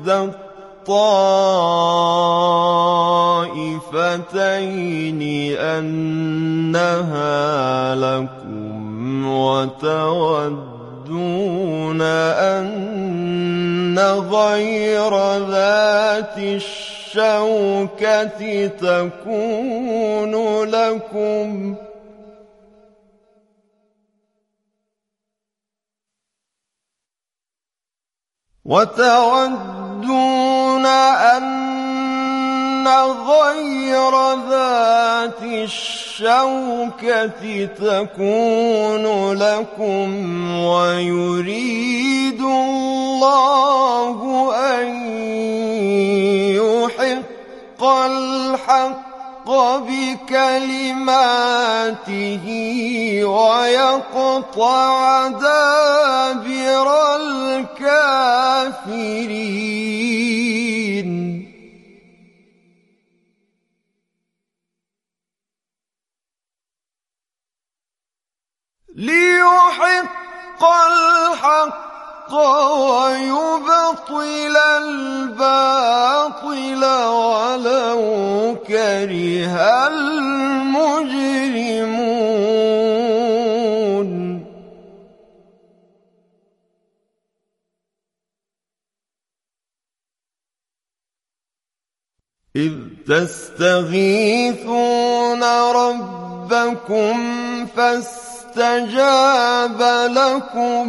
الطائفتين أنها لكم وتودون أن غير ذات الشوكة تكون لكم ويريد الله أن يحق الحق بكلماته ويقطع دابر الكافرين ليحق الحق ويبطل الباطل ولو كره المجرمون إذ تستغيثون ربكم فاستجاب لكم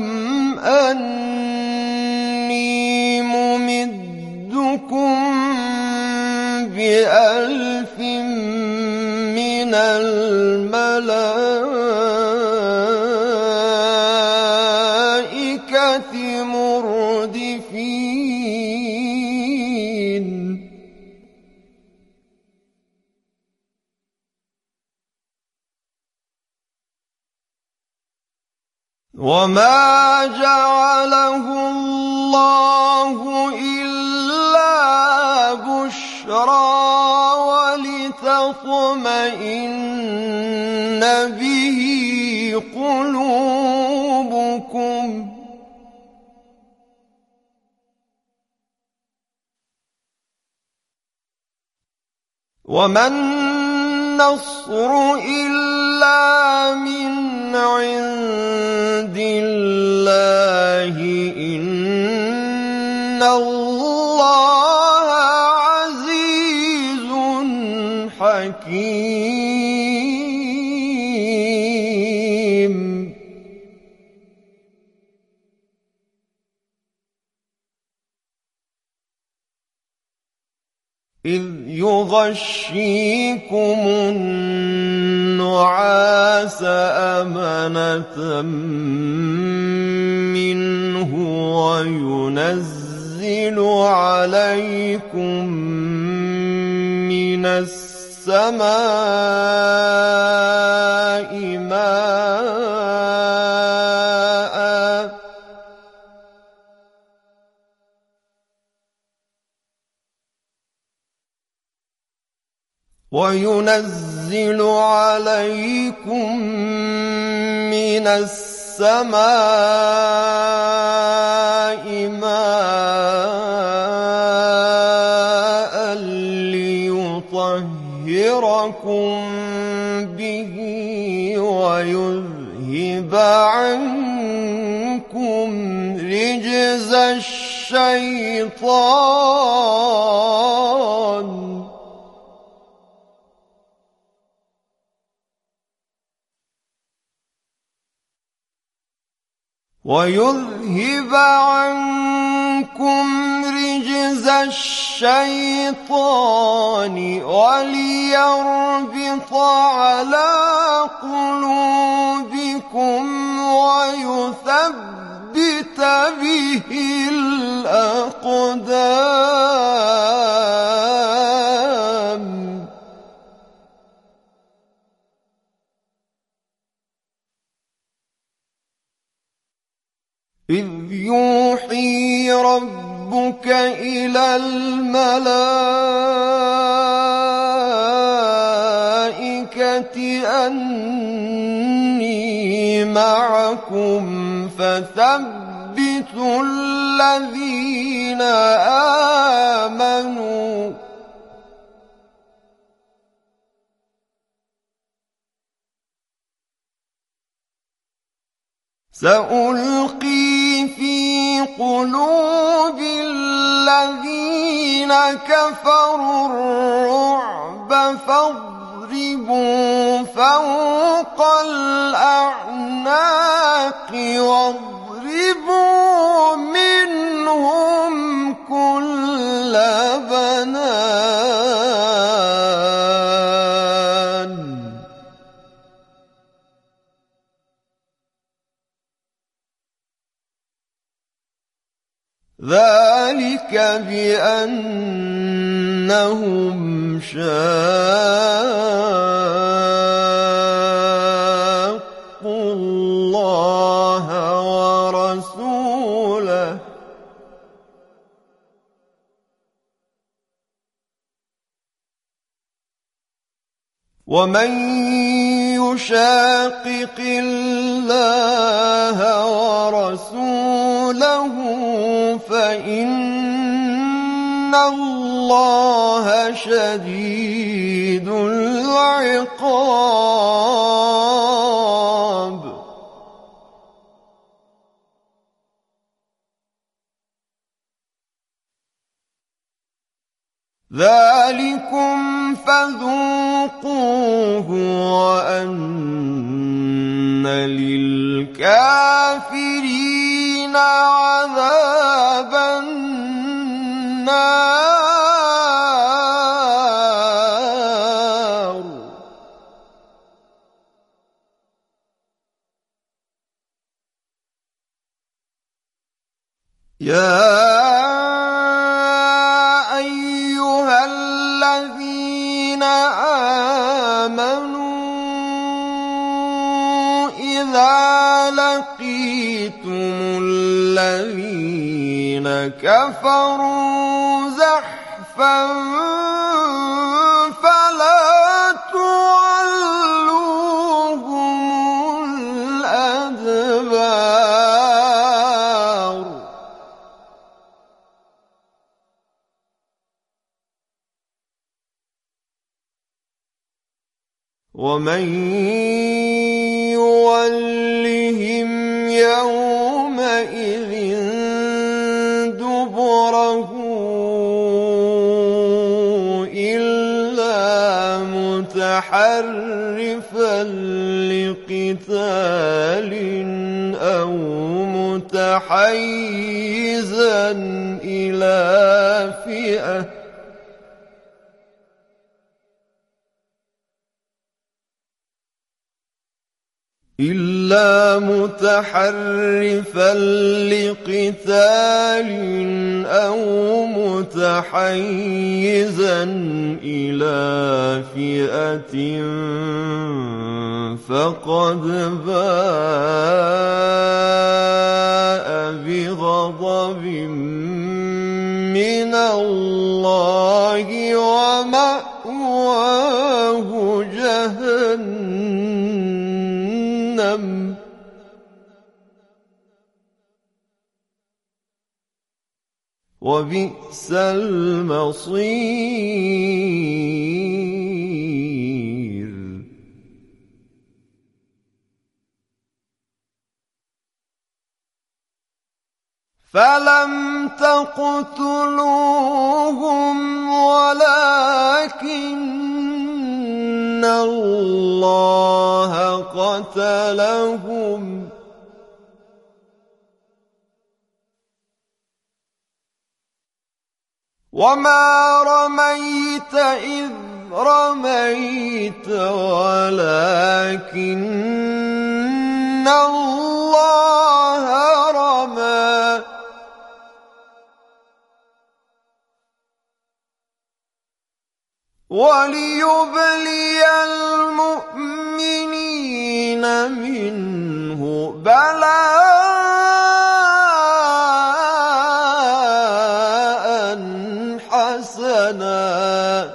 أني ممدكم ب1000 من الملائكة مردفين وما جعله الله إلا بشرى ولتطمئن به قلوبكم وما النصر إلا من عند الله إن الله عزيز حكيم إذ يغشيكم النعاس أمنة منه وينزل عليكم من السماء ماء وينزل عليكم من السماء ماء ليطهركم به ويذهب عنكم رجز الشيطان وليربط على قلوبكم ويثبت به الأقدام إذ يوحي ربك إلى الملائكة أني معكم فثبتوا الذين سألقي في قلوب الذين كفروا الرعب فاضربوا فوق الأعناق واضربوا منهم كل بنان ذلك بأنهم شاقوا الله ورسوله ومن يشاقق الله ورسوله فإن الله شديد العقاب ذلكم فذوقوه وأن للكافرين عذاب النار يا أيها الذين آمنوا إذا لقيتم الذين كفروا زحفا فلا تولوهم الأدبار ومن يولهم يومئذ دبره إلا متحرفا لقتال أو متحيزا إلى فئة فقد باء بغضب من الله ومأواه جهنم وبئس المصير فلم تقتلوهم ولكن الله قتلهم وما رميت إذ رميت ولكن الله رمى وليبلي المؤمنين منه بلاء حسنا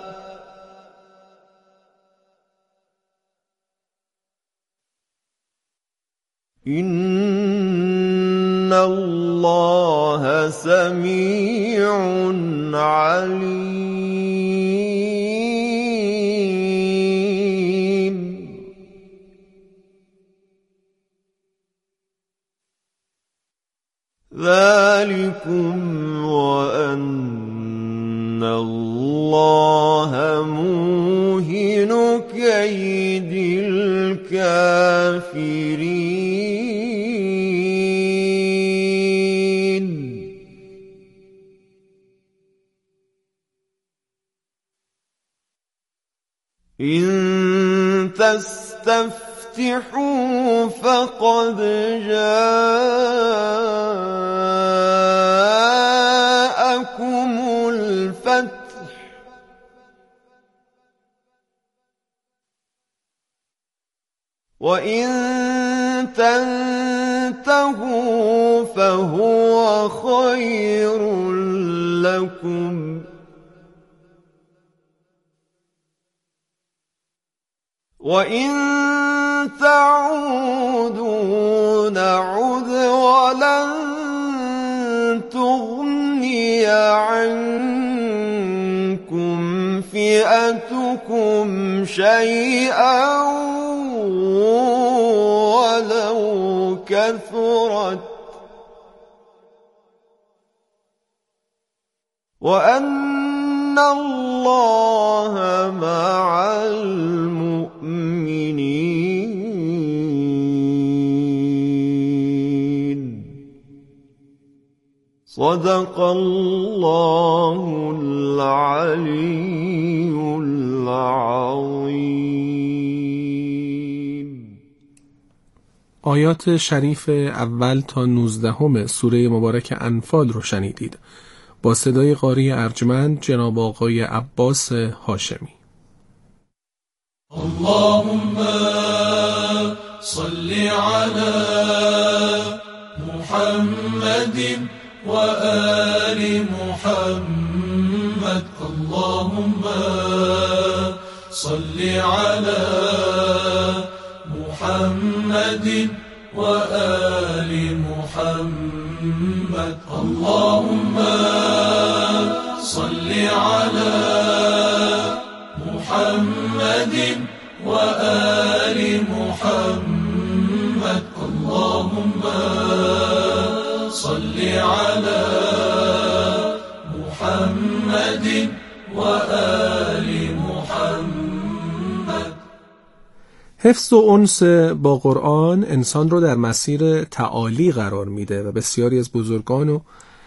إن الله سميع عليم ذلكم وأن الله موهن كيد الكافرين إن تستفتحوا فقد جاءكم الفتح وإن تنتهوا فهو خير لكم وَإِن تَعُودُوا نَعُدْ وَلَن تُغْنِيَ عَنكُمْ فِئَتُكُمْ شَيْئًا وَلَوْ كَثُرَتْ وَأَنَّ اللَّهَ مَعَ الْمُؤْمِنِينَ صدق الله العلي العظیم. آیات شریف اول تا 19 سوره مبارک انفال رو شنیدید با صدای قاری ارجمند جناب آقای عباس هاشمی. اللهم صل على محمد وآل محمد. اللهم صل على محمد وآل محمد. اللهم صل على محمد وآل محمد. اللهم صل على محمد وآل محمد. حفظ و انس با قرآن انسان رو در مسیر تعالی قرار میده و بسیاری از بزرگان و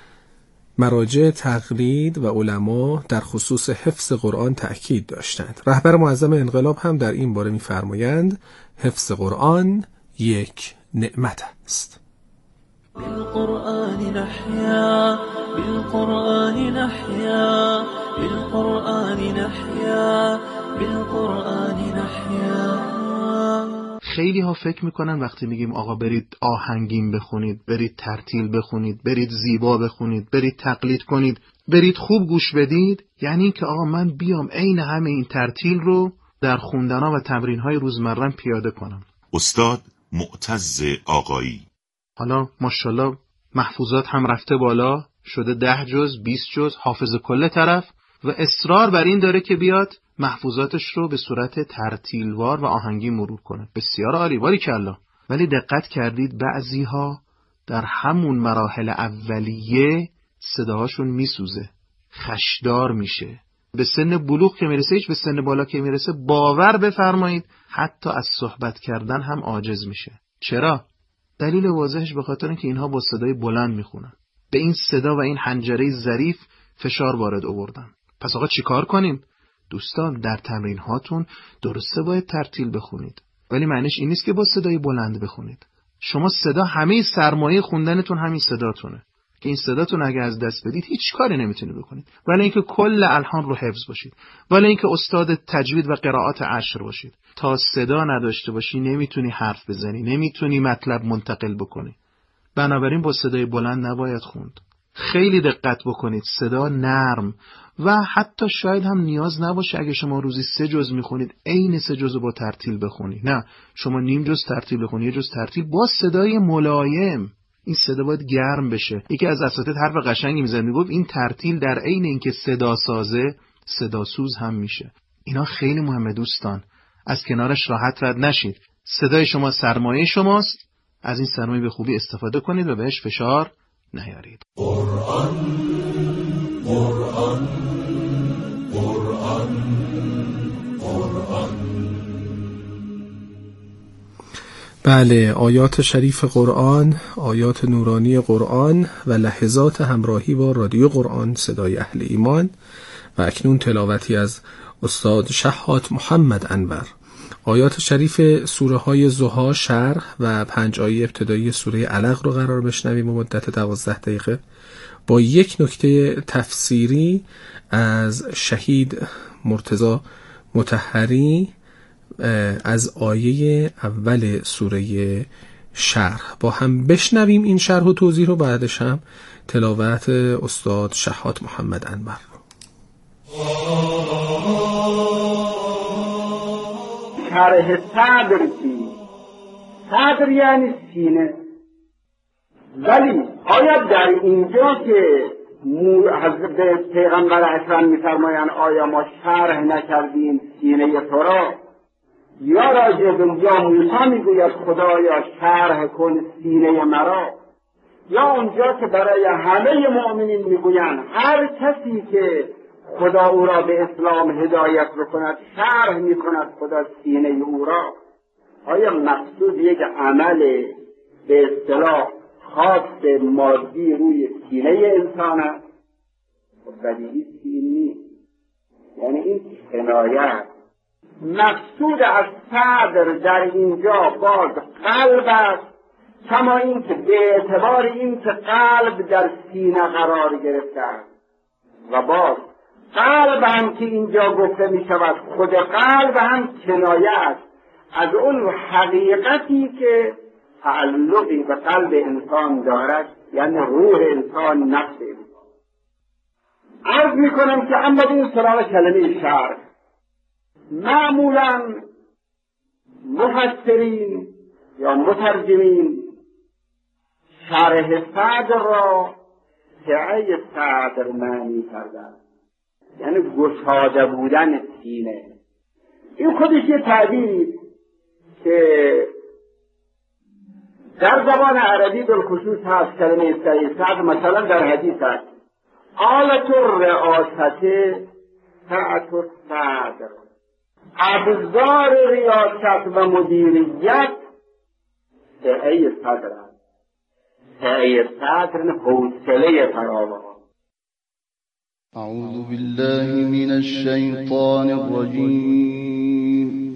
مراجع تقلید و علما در خصوص حفظ قرآن تأکید داشتند. رهبر معظم انقلاب هم در این باره می‌فرمایند حفظ قرآن یک نعمت است. بالقرآن نحيا بالقرآن نحيا بالقرآن نحيا بالقرآن نحيا. خیلی ها فکر میکنن وقتی میگیم آقا برید آهنگین بخونید، برید ترتیل بخونید، برید زیبا بخونید، برید تقلید کنید، برید خوب گوش بدید، یعنی که آقا من بیام عین همه این ترتیل رو در خوندن‌ها و تمرین‌های روزمره‌ام پیاده کنم. استاد معتز آقایی. حالا ماشاءالله محفوظات هم رفته بالا، شده 10 جز 20 جز حافظ کل طرف و اصرار بر این داره که بیاد محفوظاتش رو به صورت ترتیلوار و آهنگی مرور کنه. بسیار عالی، باریکلا. ولی دقت کردید بعضی‌ها در همون مراحل اولیه صداهاشون میسوزه، خشدار میشه، به سن بلوغ که میرسه، به سن بالا که میرسه باور بفرمایید حتی از صحبت کردن هم عاجز میشه. چرا؟ دلیل واضحش به خاطر اینکه اینها با صدای بلند میخونن، به این صدا و این حنجره ظریف فشار وارد آوردن. پس آقا چیکار کنیم؟ دوستان در تمرین هاتون درسته باید ترتیل بخونید، ولی معنیش این نیست که با صدای بلند بخونید. شما صدا همه سرمایه خوندنتون همین صداتونه که این صداتون اگه از دست بدید هیچ کاری نمیتونید بکنید. ولی اینکه کل الحان رو حفظ باشید، ولی اینکه استاد تجوید و قرائات عشر باشید. تا صدا نداشته باشی نمیتونی حرف بزنی، نمیتونی مطلب منتقل بکنی. بنابراین با صدای بلند نباید خوند. خیلی دقت بکنید، صدا نرم و حتی شاید هم نیاز نباشه اگه شما روزی 3 جز میخونید عین 3 جز با ترتیل بخونی. نه، شما نیم جز ترتیل بخونی، 1 جز ترتیل با صدای ملایم. این صدا باید گرم بشه. یکی از اساتید حرف قشنگی میزنه، میگفت این ترتیل در عین اینکه صدا سازه صداسوز هم میشه. اینا خیلی مهمه دوستان، از کنارش راحت رد نشید. صدای شما سرمایه شماست، از این سرمایه به خوبی استفاده کنید و بهش فشار نیارید. بله، آیات شریف قرآن، آیات نورانی قرآن و لحظات همراهی با رادیو قرآن صدای اهل ایمان و اکنون تلاوتی از استاد شحات محمد انور. آیات شریف سوره های ضحی شرح و 5 آیه ابتدایی سوره علق رو قرار بشنویم و مدت 12 دقیقه با یک نکته تفسیری از شهید مرتضی مطهری از آیه اول سوره شرح با هم بشنویم این شرح و توضیح رو، بعدش هم تلاوت استاد شحات محمد انور رو. شرح صدر چی؟ صدر یعنی سینه. ولی آیا در اینجا که حضرت پیغمبر اکرم می‌فرمایند آیا ما شرح نکردیم سینه تو را، یا راجع به یا موسی میگوید خدایا شرح کن سینه مرا، یا اونجا که برای همه مؤمنین میگویند هر کسی که خدا او را به اسلام هدایت بکند شرح میکند خدا سینه او را. آیا مقصود یک عمل به اصطلاح خاص مادی روی سینه انسان است؟ بدیهی این نیست. یعنی این کنایه. مقصود از صدر در اینجا باز قلب است، کما این که به اعتبار این که قلب در سینه قرار گرفته است و باز قلب هم که اینجا گفته می شود خود قلب هم کنایه است از اون حقیقتی که تعلقی به قلب انسان دارد، یعنی روح انسان، نفس انسان. عرض می کنم که اما این سراغ کلمه شرح معمولا مفسرین یا مترجمین شرح صدر را سعه صدر معنی کردن، یعنی گشاده بودن سینه. این خودش یه تعبیر که در زبان عربی بالخصوص هست. کلمه سعه صدر مثلا در حدیث هست آلت الرئاسته سعة الصدر، ابزار ریاست و مدیریت سعه صدر است. سعه صدر حوصله فراوان. اعوذ بالله من الشیطان الرجیم.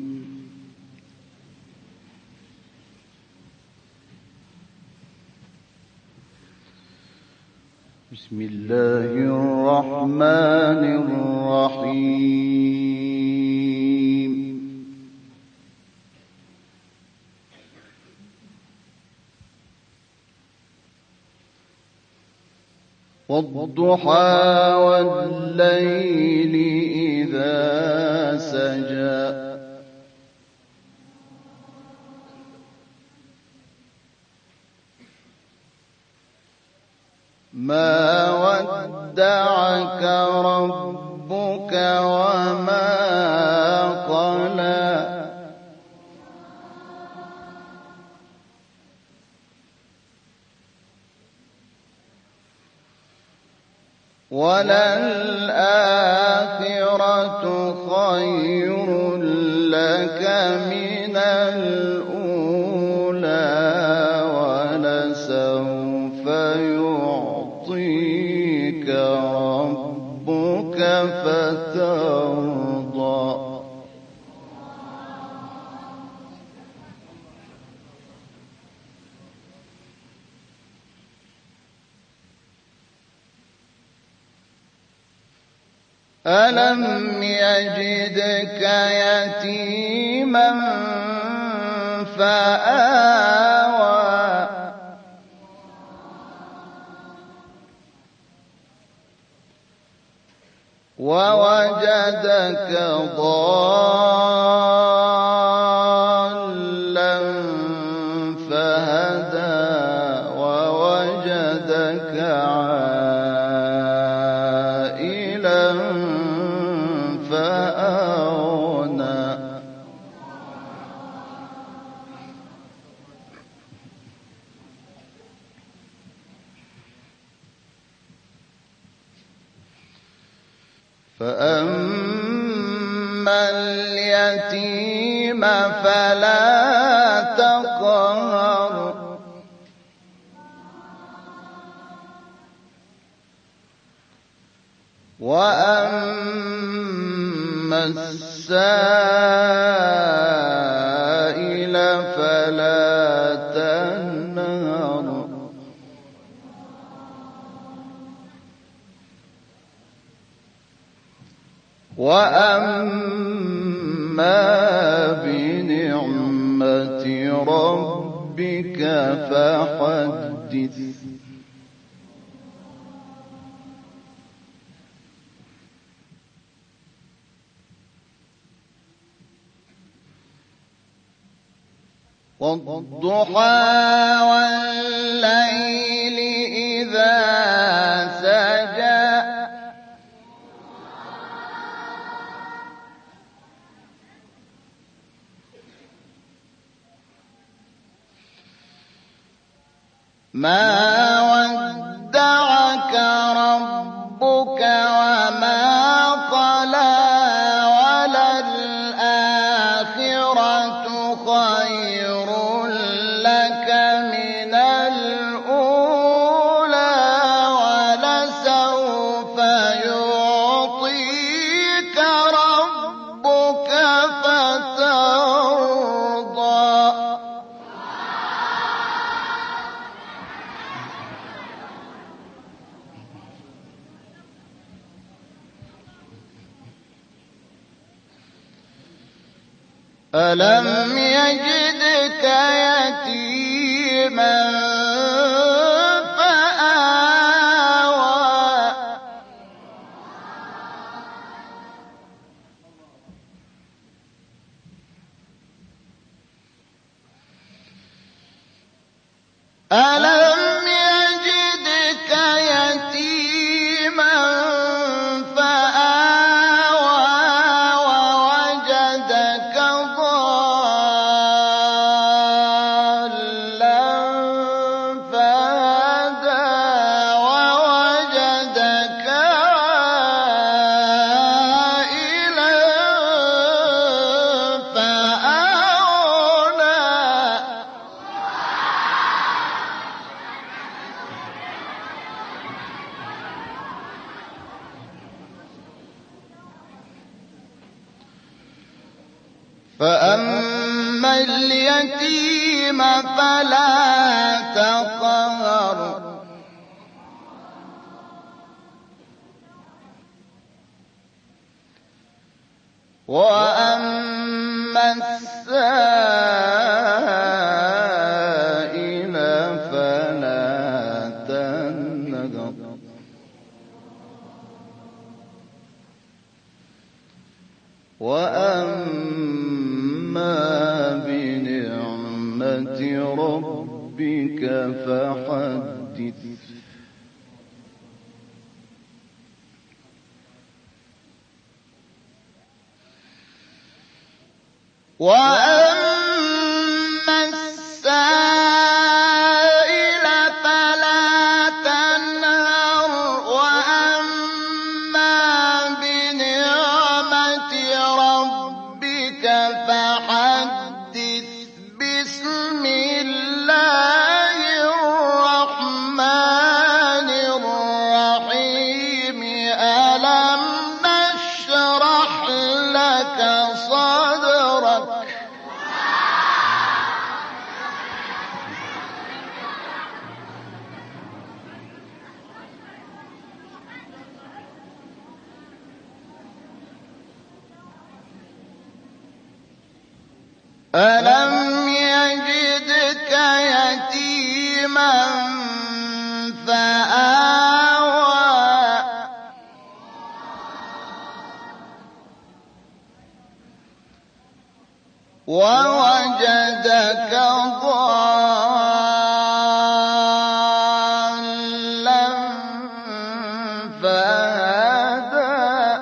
بسم الله الرحمن الرحیم. والضحى والليل إذا سجى ما ودعك ربك وما قلى وللآخرة خير لك من الأولى ولسوف يعطيك ربك فترضى. ألم يجدك يتيما فآوى ووجدك ضالا فهدى ووجدك عائلا فأغنى. فأما اليتيم فلا تقهر وأما السائل فلا تنهر وأما بنعمة ربك فحدث والضحى والليل إذا سجى ما ودعك ربك وما قلى وللآخرة خير لك من الأولى ولسوف يعطيك ربك فترضى ألم يجدك يتيما فآوى ألم يجدك يتيما فآوى ووجدك ضالا فهدى ووجدك عائلا فأغنى فأما اليتيم فلا تقهر وأما السائل فلا تنهر وأما بنعمة ربك فحدث وأما السائل فلا تنهر وأما بنعمة ربك فحدث بسم الله الرحمن الرحيم ألم نشرح لك صدرك ألم يجدك يتيما فآوى ووجدك ضالا فهدى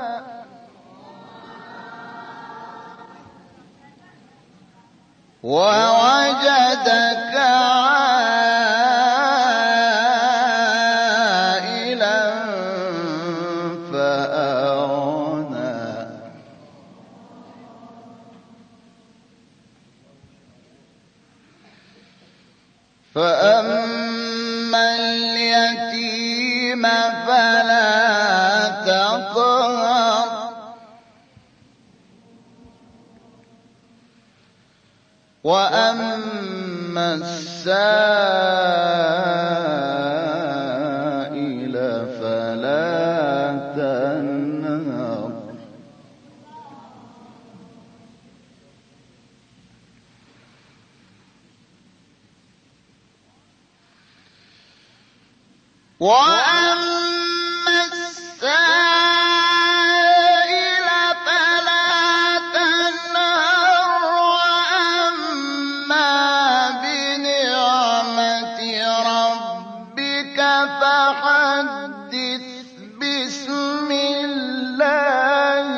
ووجدك عائلا فأغنى فلا تقهر وأما السائل فلا تنهر وأما السائل فلا تنهر وأما بنعمة ربك فحدث بسم الله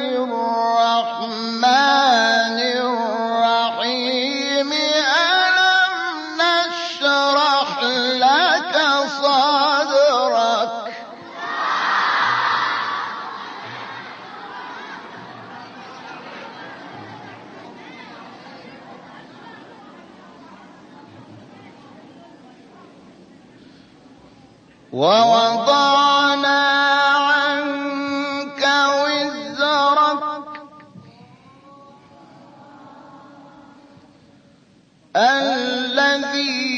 الرحمن الرحيم ألم نشرح لك صدرك ووضعنا عنك وزرك الذي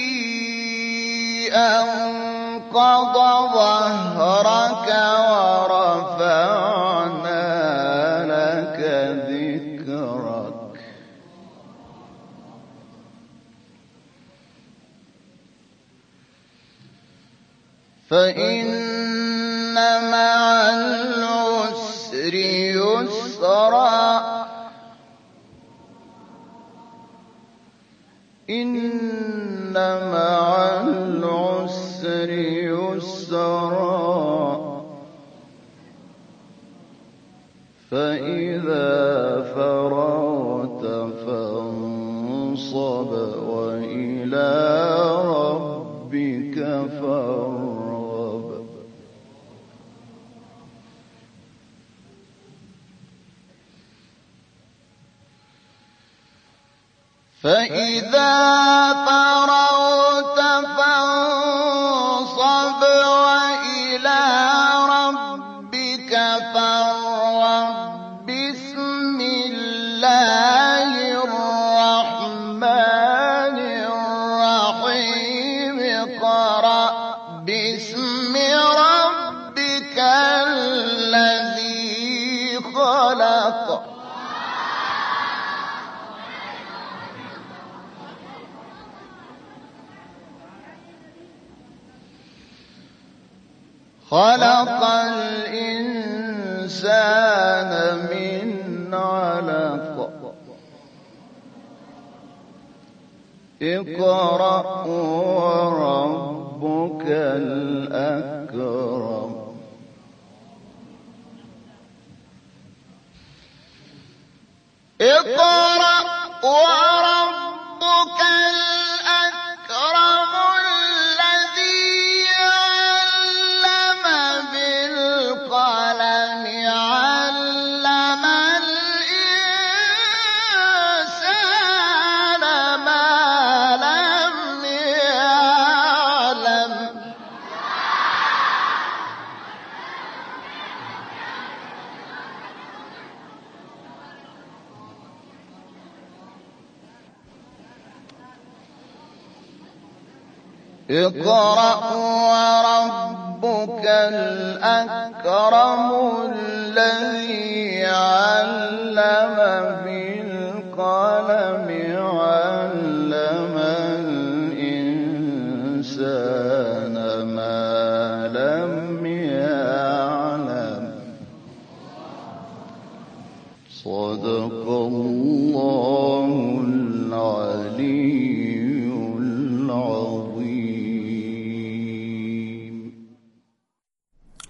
أنقض ظهرك ورفعنا لك ذكرك فإن مع العسر يسرا إن مع العسر يسرا فإذا فرغت فانصب وإلى ربك فارغب فإذا فرغت فانصب وإلى ربك فارغب بسم الله الرحمن الرحيم اقرأ باسم ربك الذي خلق خلق الإنسان من علق اقرأ وربك الأكرم اقرأ وربك الأكرم الذي علم بالقلم علم الإنسان ما لم يعلم اقرأ وربك الأكرم الذي علم